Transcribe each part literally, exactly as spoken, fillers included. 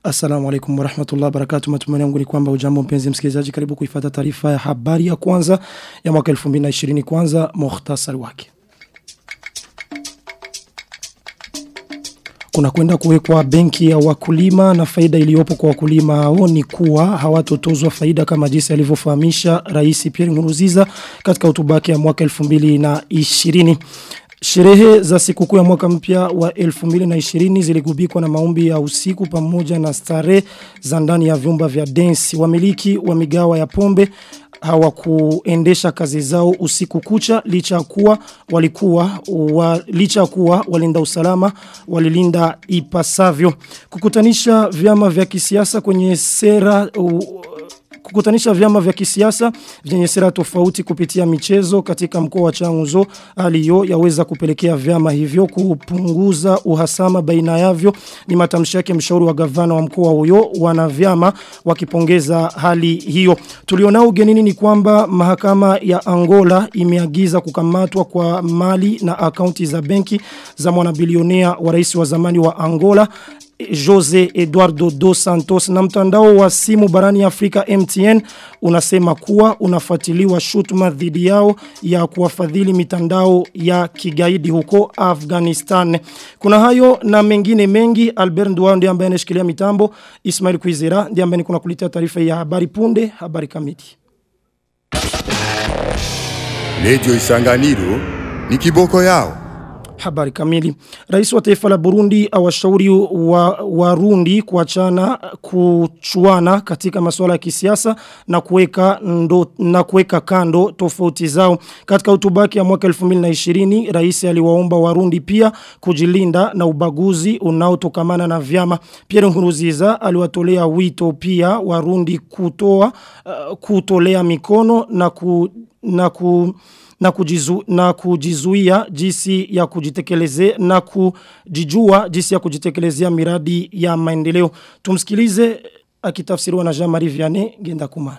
Assalamu alaikum warahmatullahi wabarakatuh. Matumaini yangu ni kwamba ujambo mpenzi msikilizaji, karibu kuifuata taarifa ya habari ya kwanza ya mwaka elfu mbili na ishirini. Kwanza mukhtasari wake. Kuna kwenda kuwekwa benki ya wakulima na faida iliyopo kwa wakulima hao ni kuwa hawatotozwa faida kama jinsi alivyofahamisha Rais Pierre Nkurunziza katika hotuba yake ya mwaka elfu mbili na ishirini. Sherehe za sikukuu ya mwaka mpya wa elfu mbili na ishirini ziligubikwa na maombi ya usiku pamoja na starehe za ndani ya vyumba vya dance. Wamiliki wa migawa ya pombe hawakuendesha kazi zao usiku kucha licha kuwa walikuwa wa, licha kuwa walinda usalama walilinda ipasavyo. Kukutanisha vyama vya kisiasa kwenye sera uh, Kukutanisha vyama vya kisiasa vyenye sera tofauti kupitia michezo katika mkoa wa Changuzo aliyo yaweza kupelekea vyama hivyo kupunguza uhasama baina yavyo, ni matamshi yake mshauri wa gavana wa mkoa huyo. Wana vyama wakipongeza hali hiyo. Tulionao ugenini ni kwamba mahakama ya Angola imeagiza kukamatwa kwa mali na akaunti za benki za mwanabilionea wa rais wa zamani wa Angola Jose Eduardo dos Santos. Na mtandao wa simu barani Afrika M T N unasema kuwa unafuatiliwa shutuma dhidi yao ya kuwafadhili mitandao ya kigaidi huko Afghanistan. Kuna hayo na mengine mengi. Albert Ndwao ndiye ambaye anashikilia mitambo, Ismail Kuizera ndiye ambaye kuna kuletea taarifa ya habari punde. Habari kamili. Radio Isanganiro ni kiboko yao. Habari kamili. Rais wa taifa la Burundi awashauri wa Warundi kuachana kuchuana katika masuala ya kisiasa na kuweka ndo na kuweka kando tofauti zao. Katika hotuba yake ya mwaka elfu mbili na ishirini, rais aliwaomba Warundi pia kujilinda na ubaguzi unaotokamana na vyama. Pierre Nkurunziza aliwatolea wito pia Warundi kutoa uh, kutolea mikono na ku na ku na kujizu, na kujizuia jinsi ya kujitekelezea na kujijua jinsi ya kujitekelezea miradi ya maendeleo. Tumsikilize akitafsiriwa na Jean-Marie Vianney Ngendakumana.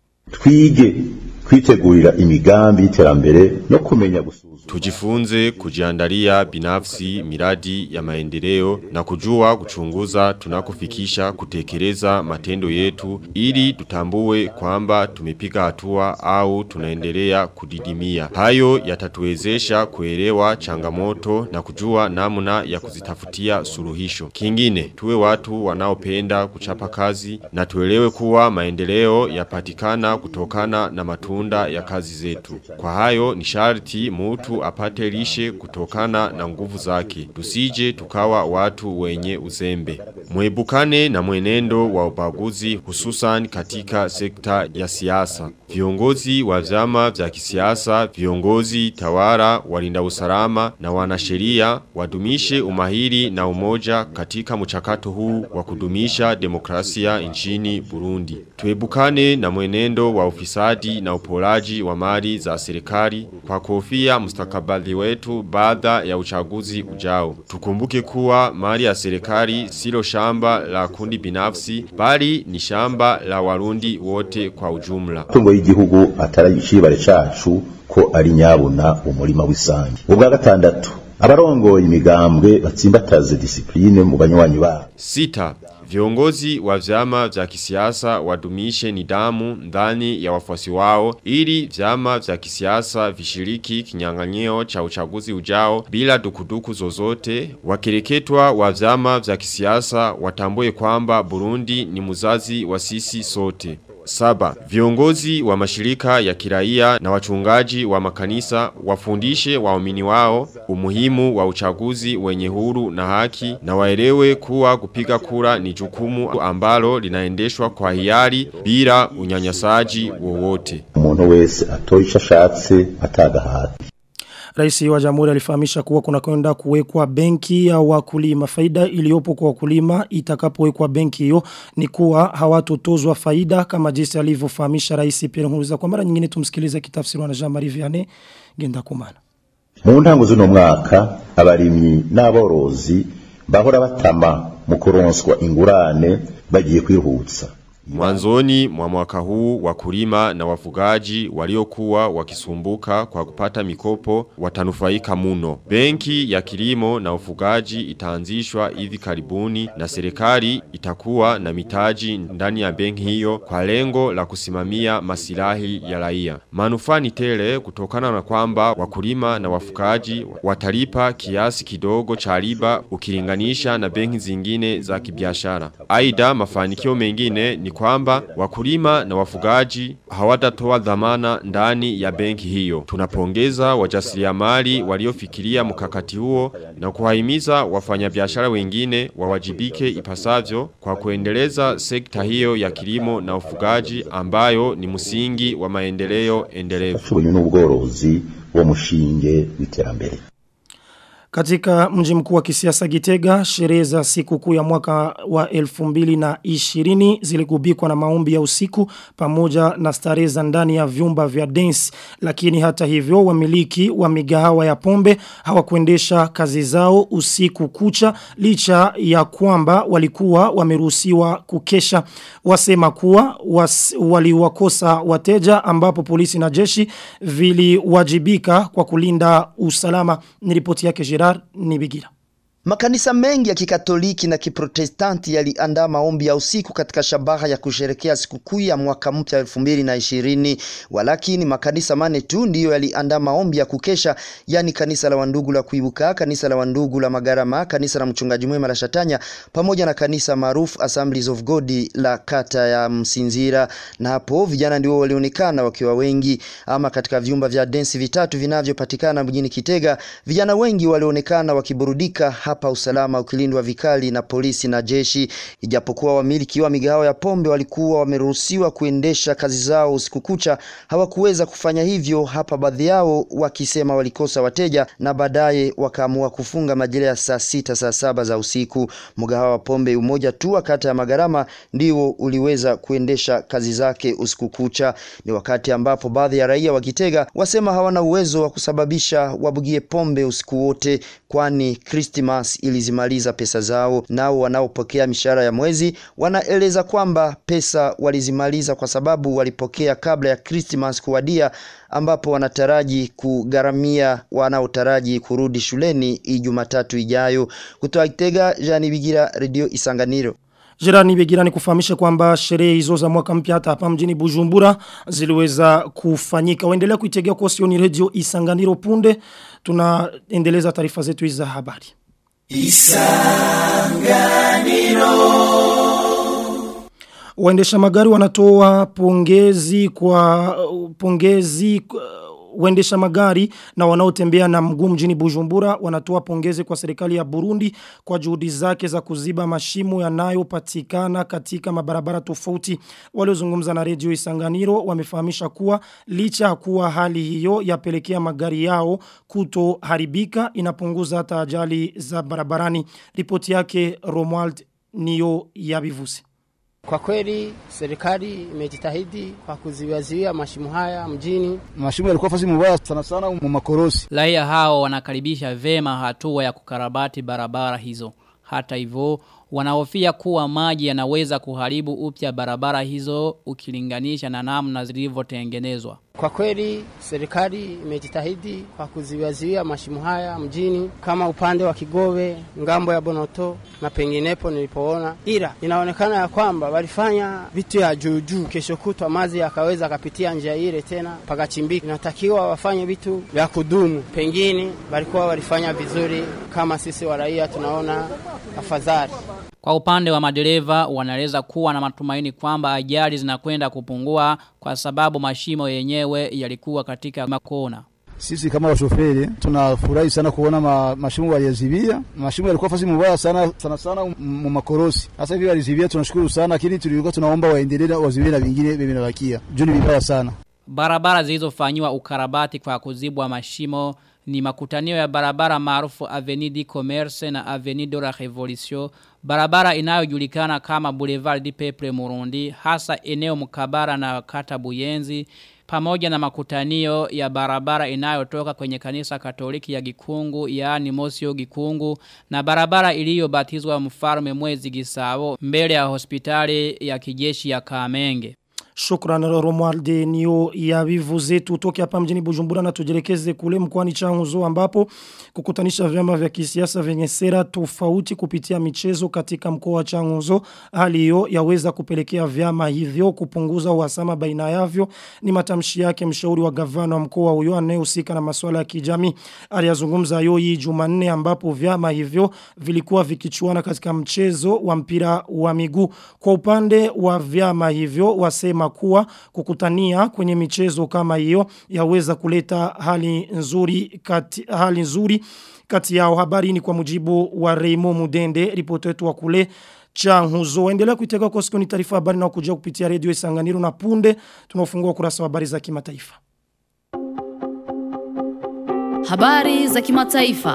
Twige kwitegurira imigambi y'iterambere no kumenya gusuzuma. Tujifunze kujiandalia binafsi miradi ya maendeleo na kujua kuchunguza tunakofikisha kutekeleza matendo yetu ili tutambue kwamba tumepiga hatua au tunaendelea kudidimia. Hayo yatatuwezesha kuelewa changamoto na kujua namna ya kuzitafutia suluhisho. Kingine, tuwe watu wanaopenda kuchapa kazi na tuelewe kuwa maendeleo yapatikana kutokana na matunda ya kazi zetu. Kwa hayo ni sharti mtu apate lishe kutokana na nguvu zake. Tusije tukawa watu wenye uzembe. Muebukane na mwenendo wa ubaguzi hususan katika sekta ya siasa. Viongozi wa vyama vya kisiasa, viongozi tawala, walinda usalama na wanasheria wadumishe umahiri na umoja katika mchakato huu wa kudumisha demokrasia nchini Burundi. Tuebukane na mwenendo wa ufisadi na upolaji wa mali za serikali kwa kofia mustakabali wetu baada ya uchaguzi ujao. Tukumbuke kuwa mali ya serikali silo shamba la kundi binafsi bali ni shamba la Warundi wote kwa ujumla. Tungo y'igihugu atarayishibare cacu ko ari nyabona umurima w'isangi. Ubwa gatandatu abarongoye imigambwe batsimbataze discipline mu banywanyi babo. Sita, viongozi wa vyama vya kisiasa wadumishe nidhamu ndani ya wafuasi wao ili vyama vya kisiasa vishiriki kinyang'anyiro cha uchaguzi ujao bila dukuduku zozote. Wakereketwa wa vyama vya kisiasa watambue kwamba Burundi ni mzazi wa sisi sote. Saba, viongozi wa mashirika ya kiraia na wachungaji wa makanisa wafundishe waumini wao umuhimu wa uchaguzi wenye huru na haki na waelewe kuwa kupiga kura ni jukumu ambalo linaendeshwa kwa hiari bila unyanyasaji wowote. Umuntu wese atoisha shatse atagahati. Rais wa Jamhuri alifahamisha kuwa kuna kwenda kuwekwa benki ya wakulima. Faida iliyopo kwa wakulima itakapowekwa benki hiyo ni kuwa hawatotozwa faida kama jinsi alivyofahamisha Rais Pierre Nkurunziza. Kwa mara nyingine tumsikilize kitafsiriwa na Jean-Marie Vianney Ngendakumana. Mu ntango z'uno mwaka abarimyi n'aborozi bahora batama mu kuronswa ingurane bagiye kwihutsa. Mwanzoni mwa mwaka huu wakulima na wafugaji waliokuwa wakisumbuka kwa kupata mikopo watanufaika muno. Benki ya kilimo na ufugaji itaanzishwa hivi karibuni na serikali itakuwa na mitaji ndani ya benki hiyo kwa lengo la kusimamia masilahi ya raia. Manufaa ni tele kutokana na kwamba wakulima na wafugaji watalipa kiasi kidogo cha riba ukilinganisha na benki zingine za kibiashara. Aidha, mafanikio mengine ni kwamba wakulima na wafugaji hawatatoa dhamana ndani ya benki hiyo. Tunapongeza wajasiriamali waliofikiria mkakati huo na kuwahimiza wafanyabiashara wengine wawajibike ipasavyo kwa kuendeleza sekta hiyo ya kilimo na ufugaji ambayo ni msingi wa maendeleo endelevu. N'ubworozi wo mushinge w'iterambere. Katika mji mkuu wa kisiasa Gitega, sherehe za siku kuu ya mwaka wa elfu mbili na ishirini ziligubikwa na maombi ya usiku pamoja na starehe za ndani ya vyumba vya dance. Lakini hata hivyo wamiliki wa migahawa ya pombe hawakuendesha kazi zao usiku kucha licha ya kwamba walikuwa wameruhusiwa kukesha. Wasema kuwa was, waliwakosa wateja ambapo polisi na jeshi viliwajibika kwa kulinda usalama. Ni ripoti yake Gerard Nibigira. Makanisa mengi ya kikatoliki na kiprotestanti yaliandaa maombi ya usiku katika shabaha ya kusherekea sikukuu ya mwaka mpya elfu mbili na ishirini. Walakini makanisa mane tu ndiyo yaliandaa maombi ya kukesha, yani kanisa la Wandugu la Kuibuka, kanisa la Wandugu la Magarama, kanisa la Mchungaji Mwema la Shatanya, pamoja na kanisa maarufu Assemblies of God la kata ya Msinzira. Na hapo vijana ndio walionekana wakiwa wengi. Ama katika vyumba vya dance vitatu vinavyopatikana mjini Kitega, vijana wengi walionekana wakiburudika, hapa usalama ukilindwa vikali na polisi na jeshi. Ijapokuwa wamiliki wa migahawa ya pombe walikuwa wameruhusiwa kuendesha kazi zao usiku kucha, hawakuweza kufanya hivyo, hapa baadhi yao wakisema walikosa wateja na baadaye wakaamua kufunga majira ya saa sita saa saba za usiku. Mgahawa wa pombe umoja tu wa kata ya Magarama ndio uliweza kuendesha kazi zake usiku kucha. Ni wakati ambapo baadhi ya raia wa Gitega wasema hawana uwezo wa kusababisha wabugie pombe usiku wote, kwani Christmas ilizimaliza pesa zao. Nao wanaopokea mishahara ya mwezi wanaeleza kwamba pesa walizimaliza kwa sababu walipokea kabla ya Christmas kuwadia, ambapo wanataraji kugaramia wanaotaraji kurudi shuleni Jumatatu ijayo. Kutoka Gitega, Jean Bigira, Radio Isanganiro. Jirani Begira ni kufahamisha kwamba sherehe hizo za mwaka mpya hata hapa mjini Bujumbura ziliweza kufanyika. Waendelea kuitegea kwa sioni Radio Isanganiro punde. Tunaendeleza taarifa zetu hizi za habari. Isanganiro. Waendesha magari wanatoa pongezi kwa pongezi waendesha magari na wanaotembea na mguu mjini Bujumbura wanatoa pongezi kwa serikali ya Burundi kwa juhudi zake za kuziba mashimo yanayopatikana katika mabarabara tofauti. Waliozungumza na Radio Isanganiro wamefahamisha kuwa licha kuwa hali hiyo yapelekea magari yao kutoharibika, inapunguza hata ajali za barabarani. Ripoti yake Romuald Niyo Yabivusi. Kwa kweli serikali imejitahidi kwa kuziwazia mashimo haya mjini. Mashimo yalikuwa fasi mbaya sana sana mu makorosi. Raia hao wanakaribisha vema hatua ya kukarabati barabara hizo. Hata hivyo wanahofia kuwa maji yanaweza kuharibu upya barabara hizo ukilinganisha na namna zilivyotengenezwa. Kwa kweli serikali imejitahidi kwa kuziwazia mashimo haya mjini, kama upande wa Kigobe, ngambo ya Bonoto na penginepo nilipoona. Ila inaonekana ya kwamba walifanya vitu ya juu juu, kesho kutwa maji yakaweza kapitia njia ile tena pakachimbika. Inatakiwa wafanye vitu vya kudumu. Pengine walikuwa walifanya vizuri, kama sisi wa raia tunaona afadhali. Kwa upande wa madereva wanaeleza kuwa na matumaini kwamba ajali zinakwenda kupungua kwa sababu mashimo yenyewe yalikuwa katika makona. Sisi kama washoferi tunafurahi sana kuona ma, mashimo yalizibia. Mashimo yalikuwa fasi mbaya sana sana sana mu makorosi. Sasa hivi yalizibia, tunashukuru sana, lakini tulikuwa tunaomba waendelee wazibie na vingine vinabakia. Juni vibaya sana. Barabara zilizofanywa ukarabati kwa kuzibwa mashimo ni makutanio ya barabara maarufu Avenue du Commerce na Avenue de la Révolution, barabara inayojulikana kama Boulevard du Peuple Murundi, hasa eneo mkabara na kata Buyenzi, pamoja na makutanio ya barabara inayotoka kwenye kanisa Katoliki ya Gikungu, yaani Mosio Gikungu, na barabara iliyobatizwa Mfalme Mwezi Gisabo mbele ya hospitali ya kijeshi ya Kamenge. Shukran Romualde niyo ya vivuze tutoke hapa mjini Bujumbura na tujelekeze kule mkoani Changuzo ambapo kukutanisha vyama vya kisiasa vyenye sera tofauti kupitia michezo katika mkoa wa Changuzo, hali hiyo yaweza kupelekea vyama hivyo kupunguza uhasama baina yavyo. Ni matamshi yake mshauri wa gavana wa mkoa huyo anayehusika na masuala ya kijamii. Aliyazungumza hayo hii Jumanne ambapo vyama hivyo vilikuwa vikichuana katika mchezo wa mpira wa miguu. Kwa upande wa vyama hivyo wasema kuwa kukutania kwenye michezo kama hiyo yaweza kuleta hali nzuri kati, hali nzuri kati yao. Habari ni kwa mujibu wa Raymond Mudende, ripoti yetu wa kule Changuzo. Endelea kuitega kwa siku ni taarifa habari na kujia kupitia Radio Isanganiro, na punde tunafungua kurasa wa habari za kimataifa. Habari za kimataifa.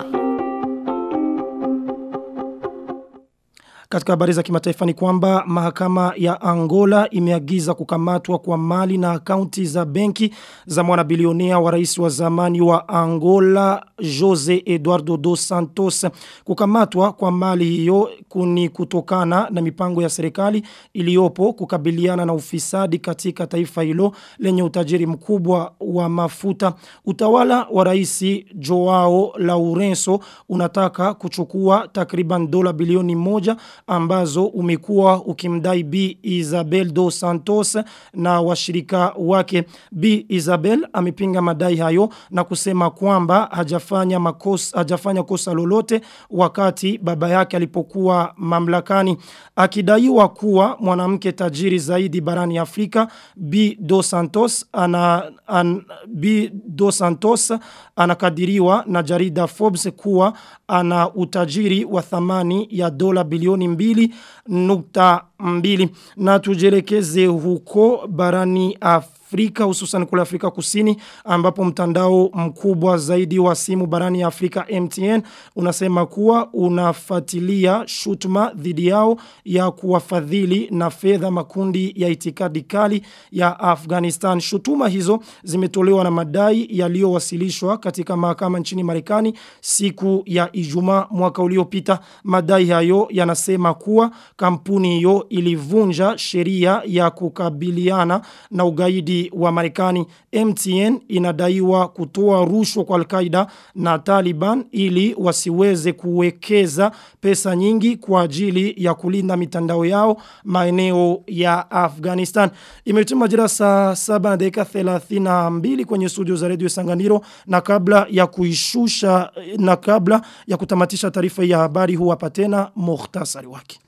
Katika habari za kimataifa ni kwamba mahakama ya Angola imeagiza kukamatwa kwa mali na akaunti za benki za mwanabilionea wa rais wa zamani wa Angola Jose Eduardo dos Santos. Kukamatwa kwa mali hiyo kuni kutokana na mipango ya serikali iliyopo kukabiliana na ufisadi katika taifa hilo lenye utajiri mkubwa wa mafuta. Utawala wa rais Joao Lourenço unataka kuchukua takriban dola bilioni moja ambazo umekuwa ukimdai Bi Isabel dos Santos na washirika wake. Bi Isabel amepinga madai hayo na kusema kwamba hajafanya makosa hajafanya kosa lolote wakati baba yake alipokuwa mamlakani. Akidaiwa kuwa mwanamke tajiri zaidi barani Afrika, Bi dos Santos ana an, Bi dos Santos anakadiriwa na jarida Forbes kuwa ana utajiri wa thamani ya dola bilioni mbili nukta mbili. Na tujelekeze huko barani Afrika, hususan kule Afrika Kusini ambapo mtandao mkubwa zaidi wa simu barani Afrika M T N unasema kuwa unafuatilia shutuma dhidi yao ya kuwafadhili na fedha makundi ya itikadi kali ya Afghanistan. Shutuma hizo zimetolewa na madai yaliyowasilishwa katika mahakama nchini Marekani siku ya Ijumaa mwaka uliopita. Madai hayo yanasema kuwa kampuni hiyo ilivunja sheria ya kukabiliana na ugaidi wa Marekani. M T N inadaiwa kutoa rushwa kwa Al-Qaeda na Taliban ili wasiweze kuwekeza pesa nyingi kwa ajili ya kulinda mitandao yao maeneo ya Afghanistan. Imetimia majira saa saba na dakika thelathini na mbili kwenye studio za Radio Isanganiro, na kabla ya kuishusha na kabla ya kutamatisha taarifa ya habari huwa patena muhtasari wake.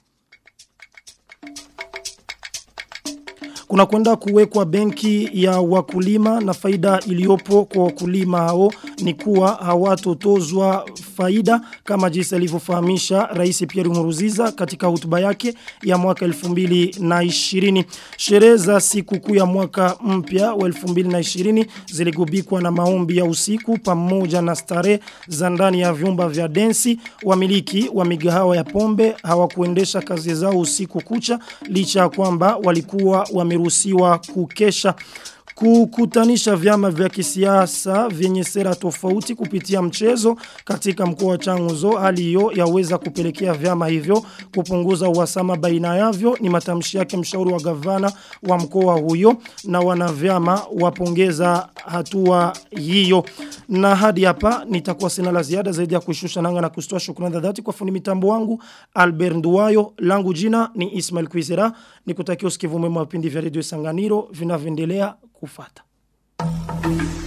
Kuna kwenda kuwekwa benki ya wakulima, na faida iliyopo kwa wakulima hao ni kuwa hawatotozwa faida kama jinsi alivyofahamisha Rais Pierre Nkurunziza katika hotuba yake ya mwaka elfu mbili na ishirini. Sherehe za sikukuu ya mwaka mpya wa elfu mbili na ishirini ziligubikwa na maombi ya usiku pamoja na starehe za ndani ya vyumba vya densi. Wamiliki wa migahawa ya pombe hawakuendesha kazi zao usiku kucha licha kwamba walikuwa wameruhusiwa kukesha. Kukutanisha vyama vya kisiasa vyenye sera tofauti kupitia mchezo katika mkoa wa Changuzo, hali hiyo yaweza kupelekea vyama hivyo kupunguza uhasama baina yavyo. Ni matamshi yake mshauri wa gavana wa mkoa huyo, na wanavyama wapongeza hatua hiyo. Na hadi hapa nitakuwa sina la ziada zaidi ya kushusha nanga na kustoa shukrani za dhati kwa fundi mitambo wangu Albert Nduwayo. Langu jina ni Ismail Kwizera, nikutakia usikivu mwema wa vipindi vya Radio Isanganiro vinavyoendelea kufata.